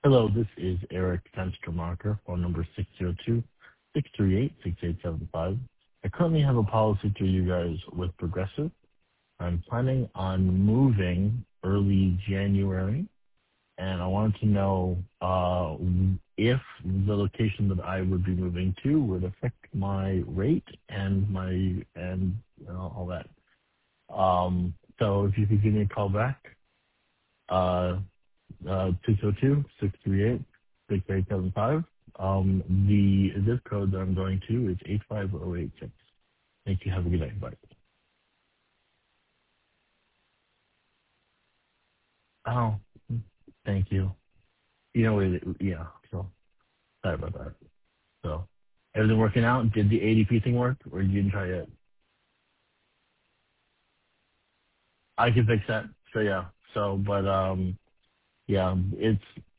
Hello, this is Eric Fenstermacher, phone number 602-638-6875. I currently have a policy through you guys with Progressive. I'm planning on moving early January, and I wanted to know if the location that I would be moving to would affect my rate and all that. So if you could give me a call back, uh, 602-638-6875. The zip code that I'm going to is 85086. Thank you. Have a good night. Bye. Oh, thank you. Yeah. So sorry about that. So everything working out? Did the ADP thing work, or you didn't try yet? I can fix that. So yeah. So, but yeah, it's